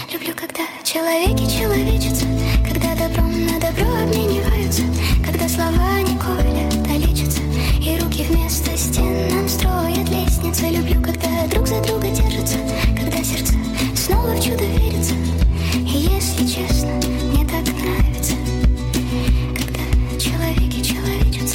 Люблю, когда человеки человечатся, когда добром на добро обмениваются, когда слова не колят, а лечатся, и руки вместо стен нам строят лестницы. Люблю, когда друг за друга держатся, когда сердца снова в чудо верятся. И если честно, мне так нравится, когда человеки человечатся.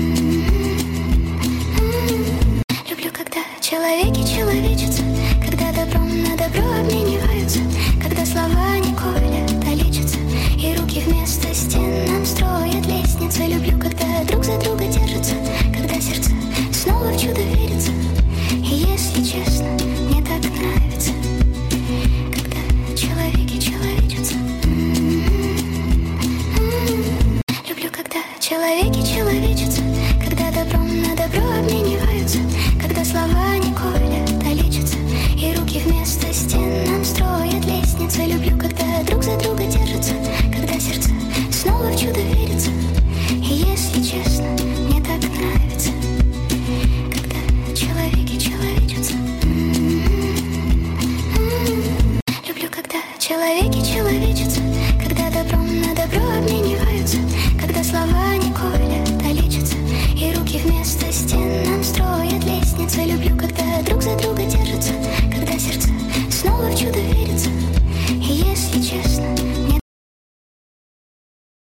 Люблю, когда человеки человечатся, когда добром на добро обмениваются, когда слова не колят, а лечатся, и руки вместо стен нам строят лестницы. Люблю, когда друг за друга держатся, когда сердца снова в чудо верятся. И если честно, мне так нравится, когда человеки человечатся. Люблю, когда человеки человечатся, когда добром на добро обмениваются, когда слова не колят, а лечатся, и руки вместо стен нам строят лестницы. Люблю, когда друг за друга держатся, когда сердца снова в чудо верятся. И если честно, мне так нравится, когда человеки человечатся. Люблю, когда человеки человечатся,